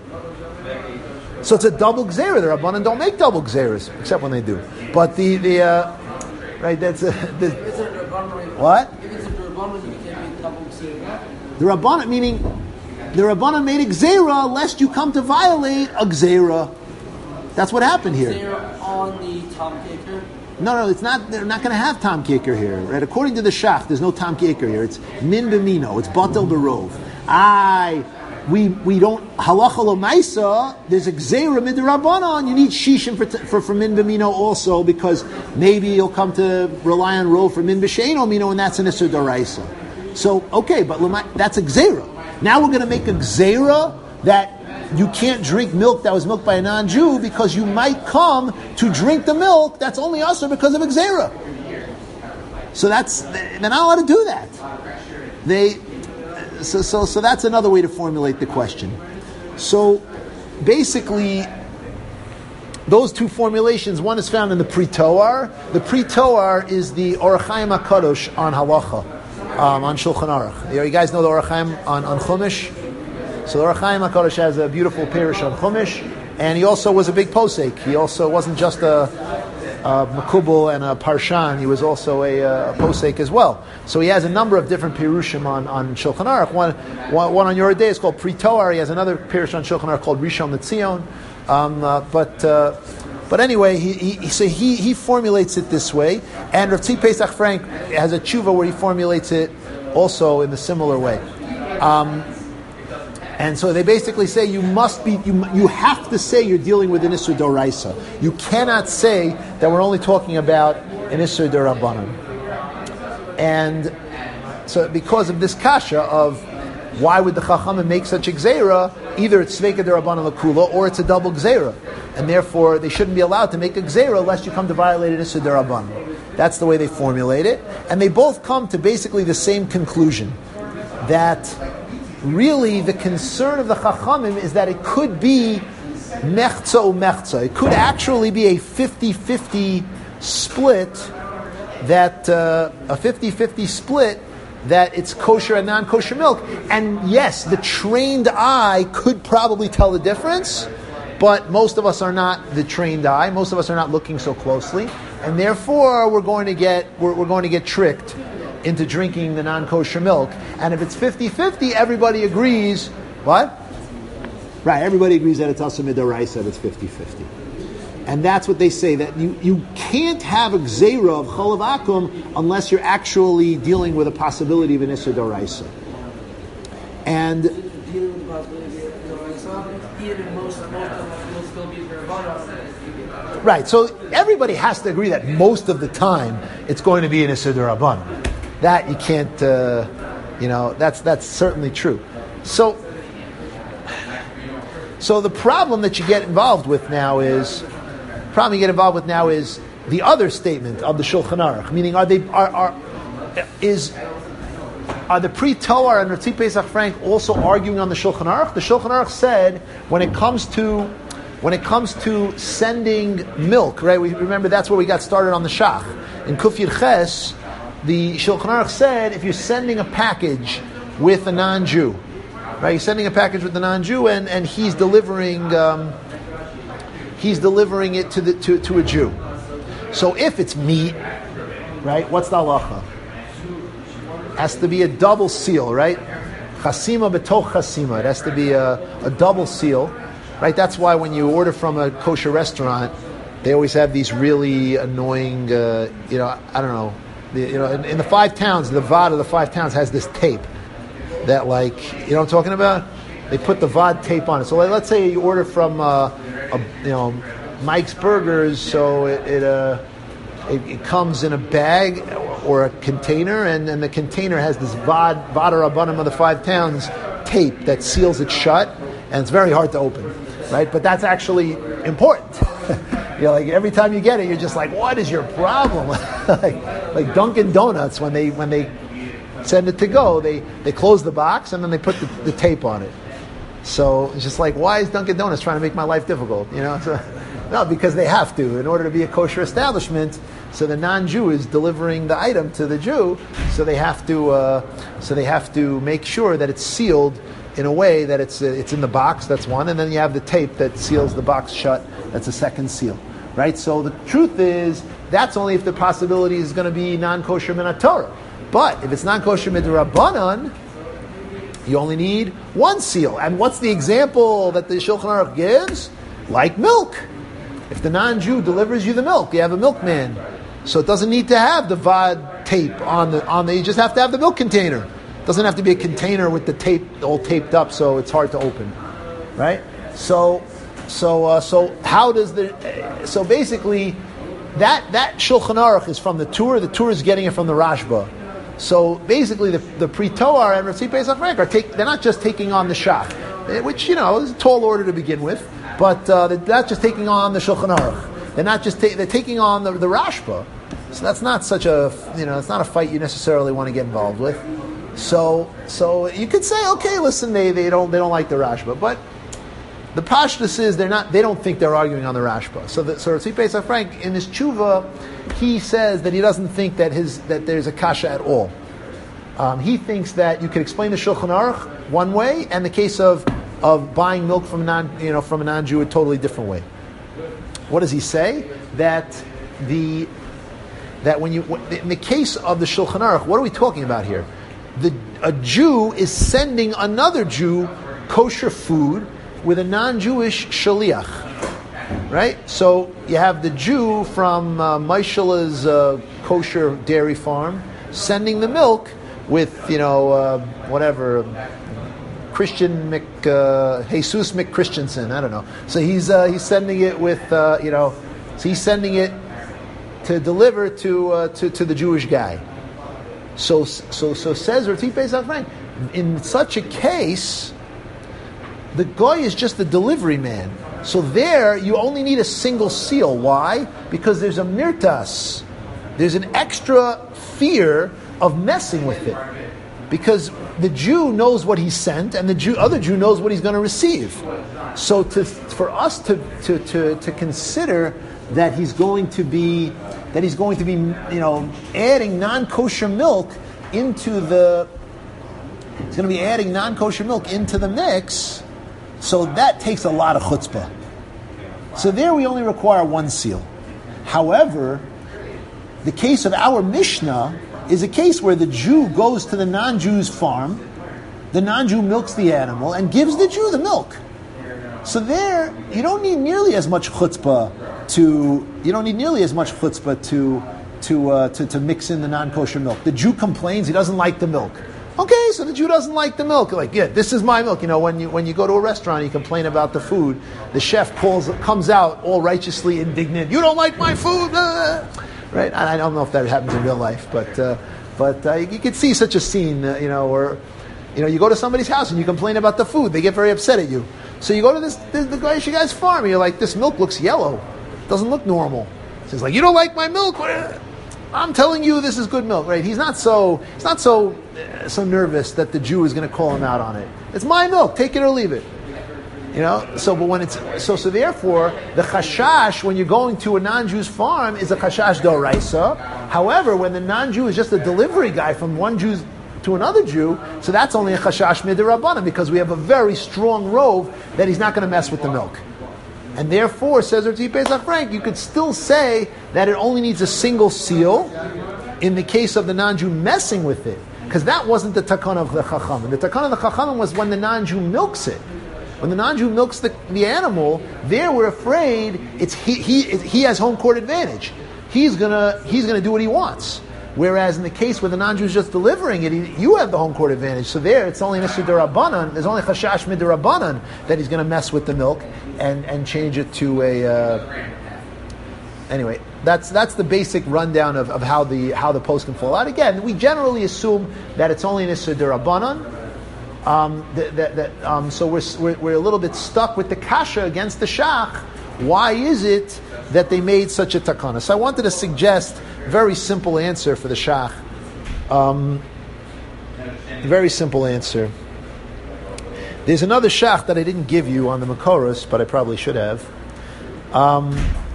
So it's a double gzeira. The Rabbanan don't make double gzeiras, except when they do. But the the uh, right that's a, the, what? If it's a Rabbanan, you can't make double gzeira. The Rabbanan meaning the Rabbanan made a gzeira lest you come to violate a gzeira. That's what happened here. Gzeira on the Tom Kicker. No, no, it's not. They're not going to have Tom Kicker here, right? According to the Shach, there's no Tom Kicker here. It's min b'mino. It's batel berov. I. We we don't halacha l'maisa. There's a gzeira midrabanan. You need shishim for for, for min b'mino also because maybe you'll come to rely on rov for min b'sheino mino, and that's an isur daraisa. So okay, but that's a gzeira. Now we're going to make a gzeira that you can't drink milk that was milked by a non-Jew because you might come to drink the milk that's only usher because of a gzeira. So that's they're not allowed to do that. They. So, so, so that's another way to formulate the question. So, basically, those two formulations, one is found in the Pri Toar. The Pri Toar is the Orach Chaim HaKadosh on Halacha, um, on Shulchan Aruch. You guys know the Orach Chaim on, on Chumash? So the Orach Chaim HaKadosh has a beautiful parish on Chumash, and he also was a big posek. He also wasn't just a Uh, Makubal and a Parshan, he was also a, uh, a posek as well. So he has a number of different pirushim on, on Shulchan Aruch. One, one, one on your day is called Pri Toar. He has another pirush on Shulchan Aruch called Rishon LeZion. Um, uh, but uh, but anyway, he, he so he he formulates it this way, and Rav Tzvi Pesach Frank has a tshuva where he formulates it also in the similar way. Um, And so they basically say you must be, you you have to say you're dealing with an Isur Doraisa. You cannot say that we're only talking about an Isur Dorabanan. And so because of this kasha of why would the Chachamim make such a gzeira, either it's Sveika Dorabanan Lakula or it's a double gzeira. And therefore they shouldn't be allowed to make a gzeira lest you come to violate an Isur Dorabanan. That's the way they formulate it. And they both come to basically the same conclusion, that really, the concern of the Chachamim is that it could be mechza or mechza. It could actually be a fifty-fifty split, that uh, a fifty-fifty split, that it's kosher and non-kosher milk. And yes, the trained eye could probably tell the difference, but most of us are not the trained eye. Most of us are not looking so closely, and therefore we're going to get we're, we're going to get tricked into drinking the non-kosher milk. And if it's fifty-fifty, everybody agrees, what? Right, everybody agrees that it's also midaraisa, that it's fifty-fifty. And that's what they say, that you, you can't have a gzeira of cholav akum unless you're actually dealing with a possibility of an isur doraisa. And Dealing with the possibility of doraisa, even most, most of them will still be Rabbanan. right, so everybody has to agree that most of the time it's going to be an isur dorabanan. That you can't, uh, you know, that's that's certainly true. So, so the problem that you get involved with now is, problem you get involved with now is the other statement of the Shulchan Aruch. Meaning, are they are are is are the Pri Toar and Rav Tzvi Pesach Frank also arguing on the Shulchan Aruch? The Shulchan Aruch said when it comes to when it comes to sending milk, right? We remember that's where we got started on the Shach in Kuf Yud Ches. The Shulchan Aruch said if you're sending a package with a non-Jew, right? You're sending a package with a non-Jew, and, and he's delivering um, he's delivering it to the to, to a Jew. So if it's meat, right? What's the halacha? Has to be a double seal, right? Chasima betoch chasima. It has to be a, a double seal, right? That's why when you order from a kosher restaurant, they always have these really annoying, uh, you know, I don't know. The, you know, in, in the five towns, the V O D of the five towns has this tape that, like, you know what I'm talking about? They put the V O D tape on it. So like, let's say you order from, uh, a, you know, Mike's Burgers, so it it, uh, it it comes in a bag or a container, and, and the container has this V O D, V O D Rabbanim of the five towns tape that seals it shut, and it's very hard to open, right? But that's actually important. You know, like every time you get it, you're just like, what is your problem? like, like Dunkin' Donuts, when they when they send it to go, they, they close the box and then they put the, the tape on it. So it's just like, why is Dunkin' Donuts trying to make my life difficult? You know, so, no, because they have to in order to be a kosher establishment. So the non-Jew is delivering the item to the Jew, so they have to uh, so they have to make sure that it's sealed in a way that it's uh, it's in the box. That's one, and then you have the tape that seals the box shut. That's a second seal, right? So the truth is that's only if the possibility is going to be non-kosher min Torah. But if it's non-kosher midrabanan, you only need one seal. And what's the example that the Shulchan Aruch gives? Like milk. If the non-Jew delivers you the milk, you have a milkman. So it doesn't need to have the vad tape on the on the. You just have to have the milk container. It doesn't have to be a container with the tape all taped up, so it's hard to open, right? So, so, uh, so how does the? So basically, that that Shulchan Aruch is from the Tur. The Tur is getting it from the Rashba. So basically, the the Pre-Toar and Ratzi Pesach Frank are take. They're not just taking on the Shach, which you know is a tall order to begin with, but uh, they're not just taking on the Shulchan Aruch. They're not just ta- they're taking on the, the Rashba, so that's not such a you know it's not a fight you necessarily want to get involved with. So so you could say, okay, listen, they, they don't they don't like the Rashba, but the pashtus is they're not they don't think they're arguing on the Rashba. So the, so Ratzi Pesach Frank in his tshuva, he says that he doesn't think that his that there's a kasha at all. Um, he thinks that you could explain the Shulchan Aruch one way, and the case of of buying milk from a non you know from a non-Jew a totally different way. What does he say? That the that when you in the case of the Shulchan Aruch, what are we talking about here? The a Jew is sending another Jew kosher food with a non-Jewish shaliach, right? So you have the Jew from uh, Maishala's uh, kosher dairy farm sending the milk with you know uh, whatever. Christian Mc, uh, Jesus McChristiansen, I don't know. So he's uh, he's sending it with uh, you know, so he's sending it to deliver to uh, to, to the Jewish guy. So so so says Ratzi Pesach Frank. In such a case, the guy is just the delivery man. So there, you only need a single seal. Why? Because there's a mirtas. There's an extra fear of messing with it. Because the Jew knows what he sent, and the Jew, other Jew knows what he's going to receive. So, to, for us to, to, to, to consider that he's going to be that he's going to be, you know, adding non-kosher milk into the, he's going to be adding non-kosher milk into the mix. So that takes a lot of chutzpah. So there, we only require one seal. However, the case of our Mishnah is a case where the Jew goes to the non-Jew's farm, the non-Jew milks the animal, and gives the Jew the milk. So there, you don't need nearly as much chutzpah to you don't need nearly as much chutzpah to to uh, to, to mix in the non-kosher milk. The Jew complains he doesn't like the milk. Okay, so the Jew doesn't like the milk. Like, yeah, this is my milk. You know, when you when you go to a restaurant, you complain about the food. The chef calls comes out all righteously indignant. You don't like my food. Uh, Right, I don't know if that happens in real life, but uh, but uh, you, you could see such a scene, uh, you know, where you know you go to somebody's house and you complain about the food, they get very upset at you. So you go to this, this the guy's you guys farm, and you're like, this milk looks yellow, doesn't look normal. So he's like, you don't like my milk? I'm telling you, this is good milk, right? He's not so he's not so uh, so nervous that the Jew is going to call him out on it. It's my milk, take it or leave it. You know, so but when it's so so therefore the chashash when you're going to a non-Jew's farm is a chashash d'oraisa. However, when the non-Jew is just a delivery guy from one Jew to another Jew, so that's only a chashash midrabanan because we have a very strong rove that he's not going to mess with the milk. And therefore, says Ratzi Pesach Frank, you could still say that it only needs a single seal in the case of the non-Jew messing with it, because that wasn't the takana of the chacham. The takana of the chacham was when the non-Jew milks it. When the non-Jew milks the, the animal, there we're afraid it's he, he he has home court advantage. He's gonna he's gonna do what he wants. Whereas in the case where the non-Jew is just delivering it, he, you have the home court advantage. So there, it's only Nisur D'Rabbanan. There's only Chashash Midrabbanan that he's going to mess with the milk and, and change it to a. Uh, anyway, that's that's the basic rundown of, of how the how the post can fall out. Again, we generally assume that it's only Nisur D'Rabbanan. Um, that, that, that, um, so we're, we're we're a little bit stuck with the kasha against the shach. Why is it that they made such a takana. So I wanted to suggest a very simple answer for the shach. Um, very simple answer. There's another shach that I didn't give you on the Makoros, but I probably should have. Um,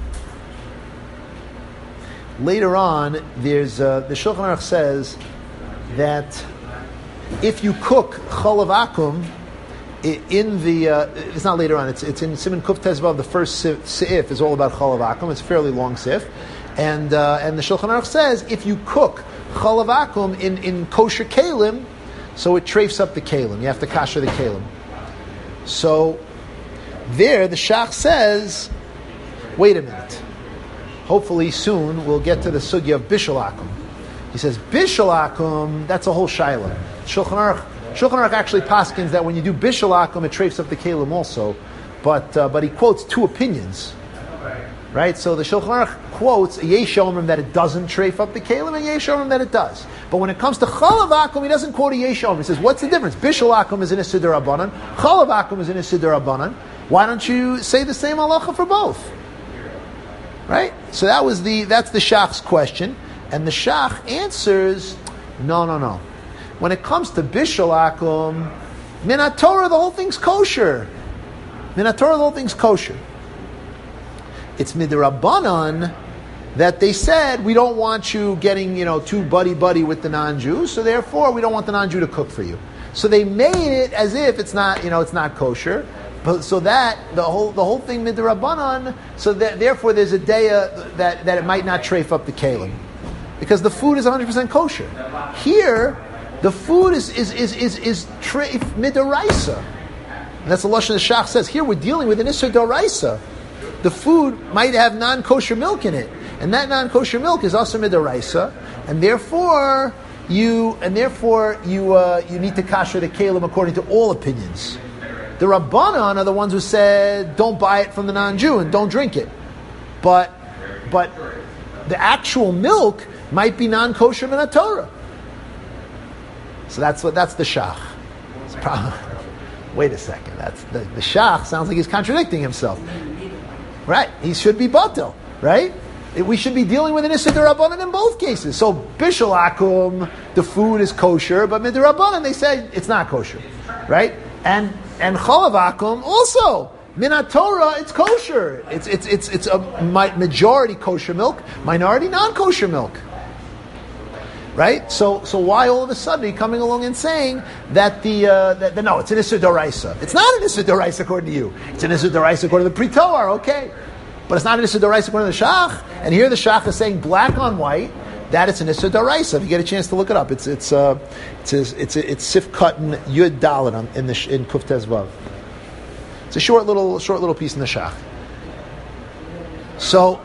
later on, there's uh, the Shulchan Aruch says that if you cook chalav akum in the, uh, it's not later on, it's it's in Siman Kuf Tezvav, the first seif is all about chalav akum. It's a fairly long seif, and uh, and the Shulchan Aruch says if you cook chalav akum in, in kosher kalim, so it trafes up the kalim. You have to kasher the kalim. So there, the shach says, wait a minute. Hopefully soon we'll get to the sugya of bishul akum. He says bishul akum, that's a whole shaila. Shulchan Aruch, Shulchan Aruch actually paskins that when you do bishul akum, it trafes up the kalim also, but uh, but he quotes two opinions, right? So the Shulchan Aruch quotes a yesh omrim that it doesn't trafe up the kalim, and yesh omrim that it does. But when it comes to chalav akum, he doesn't quote a yesh omrim. He says, what's the difference? Bishul akum is in a siddur rabbanan, chalav akum is in a siddur rabbanan. Why don't you say the same halacha for both? Right? So that was the that's the shach's question, and the shach answers, no, no, no. When it comes to bishul akum, min haTorah, the whole thing's kosher. Min haTorah, the whole thing's kosher. It's midrabanan that they said we don't want you getting, you know, too buddy buddy with the non-Jew, so therefore we don't want the non-Jew to cook for you. So they made it as if it's not, you know, it's not kosher. But so that the whole the whole thing midrabanan, so that therefore there's a daya that, that it might not trafe up the kalim, because the food is one hundred percent kosher. Here, the food is is is is, is treif midaraisa. And that's the lashon the shach says. Here we're dealing with an isser doraisa. The food might have non-kosher milk in it, and that non-kosher milk is also midaraisa, and therefore you and therefore you uh, you need to kasher the kalim according to all opinions. The Rabbanan are the ones who said don't buy it from the non-Jew and don't drink it, but but the actual milk might be non-kosher min haTorah. So that's what that's the shach. It's probably, wait a second, that's the, the shach sounds like he's contradicting himself. Right, he should be batel, right? We should be dealing with an issur d'Rabbanan in both cases. So bishul akum, the food is kosher, but midrabanan they say it's not kosher, right? And and chalav akum also min haTorah, it's kosher. It's it's it's it's a majority kosher milk, minority non-kosher milk, right? So so why all of a sudden are you coming along and saying that the uh, that, that no, it's an issur d'oraisa? It's not an issur d'oraisa according to you. It's an issur d'oraisa according to the Pri Toar, okay? But it's not an issur d'oraisa according to the shach. And here the shach is saying black on white that it's an issur d'oraisa. If you get a chance to look it up, it's it's uh, it's it's it's, it's Sif Katan Yud Dalet on in the in Kuf Tezvav. It's a short little short little piece in the shach. So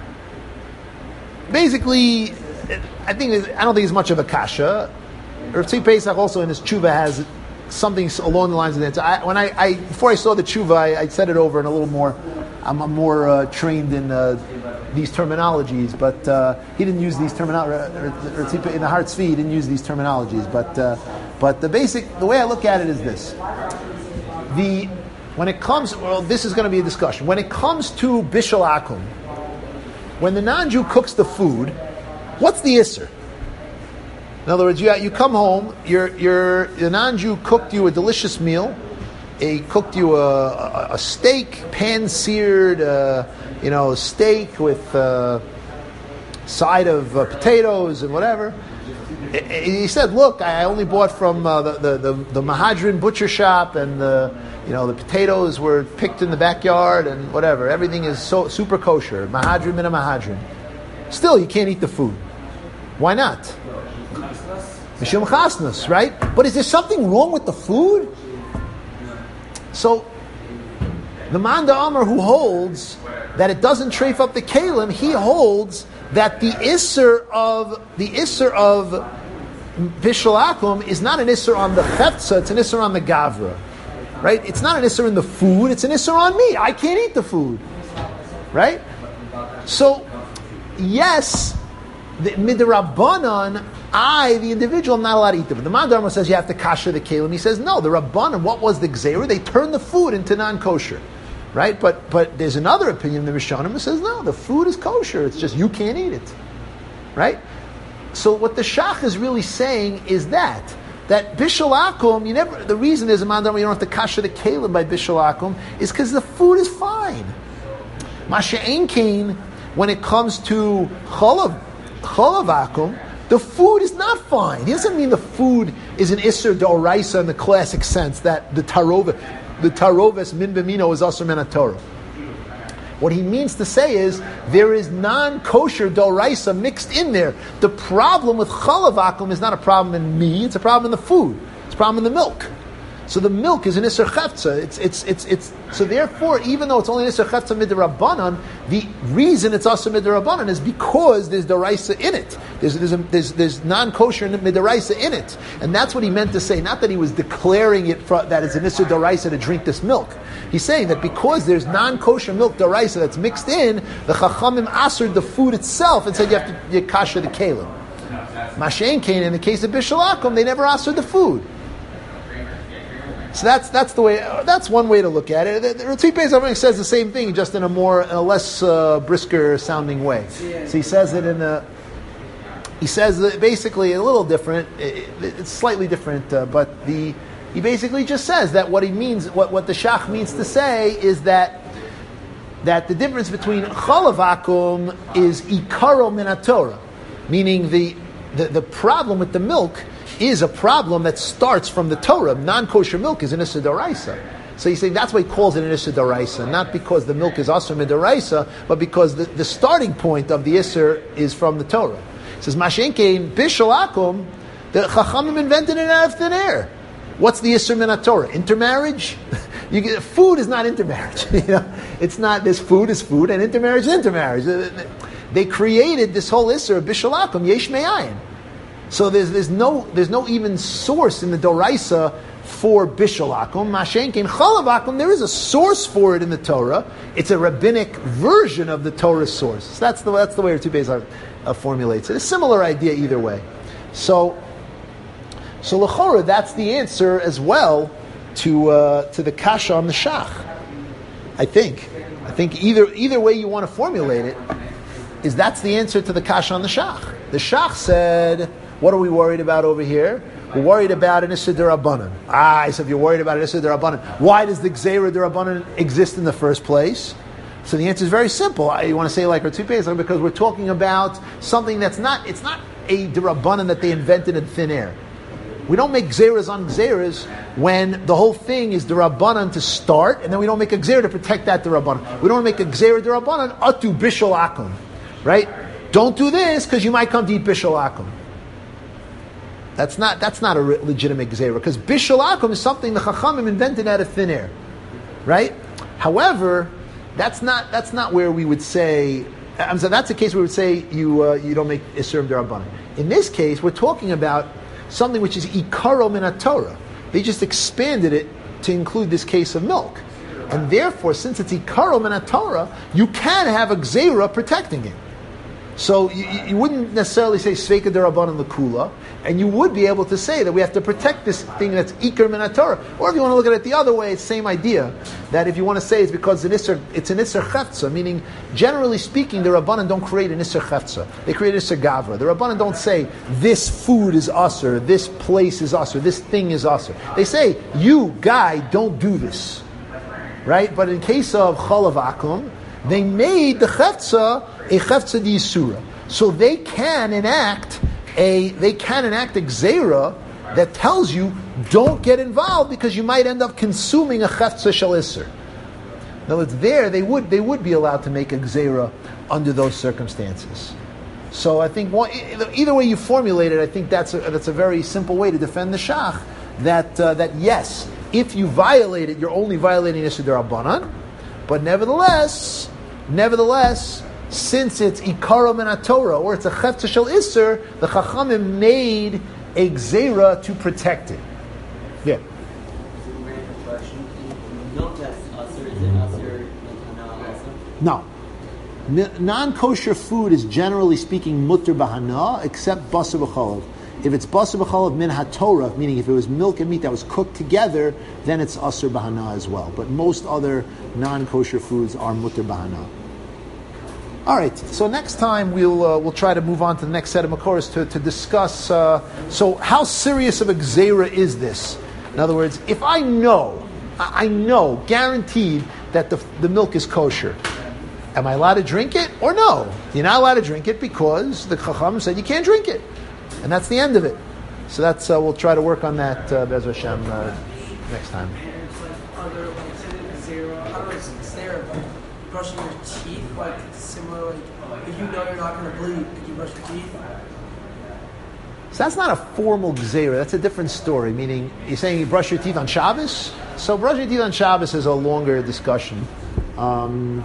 basically, I think I don't think it's much of a kasha. Rav Tzvi Pesach also in his tshuva has something along the lines of that. So I, when I, I before I saw the tshuva, I, I said it over in a little more. I'm, I'm more uh, trained in uh, these terminologies, but uh, he didn't use these terminologies. In the Har Tzvi, he didn't use these terminologies. But uh, but the basic, the way I look at it is this: the when it comes, well, this is going to be a discussion. When it comes to bishul akum, when the non-Jew cooks the food, what's the isser? In other words, you you come home, your your the non-Jew cooked you a delicious meal. He cooked you a, a, a steak, pan-seared, uh, you know, steak with uh, side of uh, potatoes and whatever. He said, "Look, I only bought from uh, the, the, the the Mahadran butcher shop, and the you know the potatoes were picked in the backyard and whatever. Everything is so super kosher. Mahadran min a Mahadran. Still, you can't eat the food. Why not? Mishum chasnas, right? But is there something wrong with the food?" So, the Man Da'amar who holds that it doesn't trafe up the kalim, he holds that the isser of the isser of bishul akum is not an isser on the chefza, it's an isser on the gavra, right? It's not an isser in the food, it's an isser on me. I can't eat the food, right? So, yes, the midrabanan, I, the individual, am not allowed to eat them. But the Man Da'amar says you have to kasher the kalim. He says no. The rabbanan, what was the gzeira? They turned the food into non-kosher. right? But but there's another opinion, the Rishonim, who says no, the food is kosher. It's just you can't eat it, right? So what the Shach is really saying is that that bishul akum, you never. The reason there's a mandam you don't have to kasher the kelim by bishul akum is because the food is fine. Masha ein kain, when it comes to cholav cholav akum, the food is not fine. He doesn't mean the food is an isser d'oraisa in the classic sense that the tarova, the taroves min b'mino is also min Torah. What he means to say is there is non-kosher d'oraisa mixed in there. The problem with chalav akum is not a problem in me; it's a problem in the food. It's a problem in the milk. So the milk is an isser chefza. It's it's it's it's so therefore, even though it's only an isser chefza midrabanan, the reason it's also midrabanan is because there's d'oraisa in it. There's there's a, there's, there's non-kosher midrabanan in it, and that's what he meant to say. Not that he was declaring it for, that it's an isser d'oraisa to drink this milk. He's saying that because there's non-kosher milk d'oraisa that's mixed in, the chachamim asered the food itself and said you have to you kasher the kelim. Mashen kain, in the case of bishul akum, they never asered the food. So that's that's the way. That's one way to look at it. The Ritzi Pesach says the same thing, just in a more, in a less uh, brisker sounding way. So he says it in a. He says that basically a little different. It, it, it's slightly different, uh, but the he basically just says that what he means, what, what the Shach means to say is that that the difference between chalav akum is ikaro min haTorah, meaning the, the the problem with the milk is a problem that starts from the Torah. Non-kosher milk is an issur d'oraisa. So he's saying that's why he calls it an issur d'oraisa, not because the milk is also midoraisa, but because the, the starting point of the issur is from the Torah. He says, Mashenkein, bishul akum, the Chachamim invented it out of thin air. What's the issur min Torah? Intermarriage? You get, food is not intermarriage. You know, it's not, this food is food, and intermarriage is intermarriage. They created this whole issur of bishul akum, yesh me'ayin. So there's there's no there's no even source in the Doraisa for bishul akum. Mashenkein chalav akum, there is a source for it in the Torah. It's a rabbinic version of the Torah source. So that's the that's the way Ritzi Pesach uh, formulates it. A similar idea either way. So so l'chora, that's the answer as well to uh, to the kasha on the shach. I think I think either either way you want to formulate it is that's the answer to the kasha on the shach. The shach said, what are we worried about over here? We're worried about an issur d'Rabbanan. Ah, so if you're worried about an issur d'Rabbanan, why does the gzeira d'Rabbanan exist in the first place? So the answer is very simple. You want to say like Ritzi Pesach because we're talking about something that's not, it's not a d'Rabbanan that they invented in thin air. We don't make gzeiras on gzeiras when the whole thing is d'Rabbanan to start, and then we don't make a gzeira to protect that d'Rabbanan. We don't make a gzeira d'Rabbanan atu bishul akum, right? Don't do this because you might come to eat bishul akum. That's not that's not a legitimate gzeira because bishul akum is something the Chachamim invented out of thin air, right? However, that's not that's not where we would say. I'm sorry, that's the case where we would say you uh, you don't make issur d'Rabbanan. In this case, we're talking about something which is ikaro min haTorah. They just expanded it to include this case of milk, and therefore, since it's ikaro min haTorah, you can have a gzeira protecting it. So you, you wouldn't necessarily say Sveika d'Rabbanan l'kula, and you would be able to say that we have to protect this thing that's Iker min haTorah. Or if you want to look at it the other way, it's the same idea. That if you want to say it's because it's an Isser, it's an Isser Chefza, meaning generally speaking, the Rabbanan don't create an Isser Chefza. They create Isser Gavra. The Rabbanan don't say this food is Usser, this place is Usser, this thing is Usser. They say, you guy, don't do this. Right? But in case of Chalav Akum, they made the Chefza a Chefza di Yisura. So they can enact a they can enact a Gzeira that tells you don't get involved because you might end up consuming a Chefza Shel Isser. Now it's there, they would they would be allowed to make a Gzeira under those circumstances. So I think one, either way you formulate it, I think that's a, that's a very simple way to defend the Shach, that uh, that yes, if you violate it, you're only violating Isser d'Rabbanan, but nevertheless, nevertheless, since it's Ikaro min haTorah, or it's a Chefza Shel Isser, the Chachamim made a Gzeira to protect it. Yeah. No. Non-kosher food is generally speaking mutter b'hana, except basar v'chalav. If it's basar b'chalav min haTorah, meaning if it was milk and meat that was cooked together, then it's asur b'hana as well. But most other non-kosher foods are mutter b'hana. All right, so next time we'll uh, we'll try to move on to the next set of makoros to, to discuss, uh, so how serious of a gzeira is this? In other words, if I know, I know, guaranteed that the, the milk is kosher, am I allowed to drink it or no? You're not allowed to drink it because the Chacham said you can't drink it. And that's the end of it. So that's uh, we'll try to work on that, uh, Be'ez Hashem, uh, next time. Other like zero, I don't know if it's there, but brushing your teeth, like similar, like if you know you're not going to bleed, could you brush your teeth? So that's not a formal gzeira. That's a different story. Meaning, you're saying you brush your teeth on Shabbos. So brushing your teeth on Shabbos is a longer discussion. Um,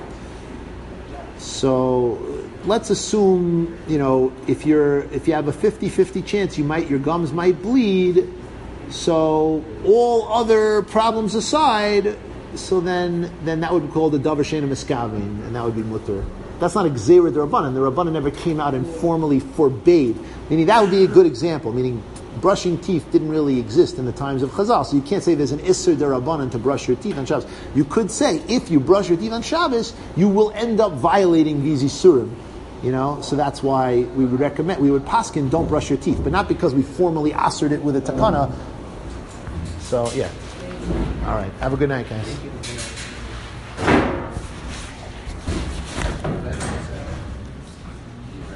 so let's assume, you know, if you're if you have a fifty-fifty chance, you might your gums might bleed. So all other problems aside, so then then that would be called a davar she'eino miskavin, and that would be mutter. That's not a gzeira d'Rabbanan. The Rabbanan never came out and formally forbade. Meaning that would be a good example. Meaning brushing teeth didn't really exist in the times of Chazal. So you can't say there's an Isser d'Rabbanan to brush your teeth on Shabbos. You could say if you brush your teeth on Shabbos, you will end up violating these Isurim. You know, so that's why we would recommend, we would paskin, don't brush your teeth. But not because we formally assered it with a takana. So, yeah. All right. Have a good night, guys.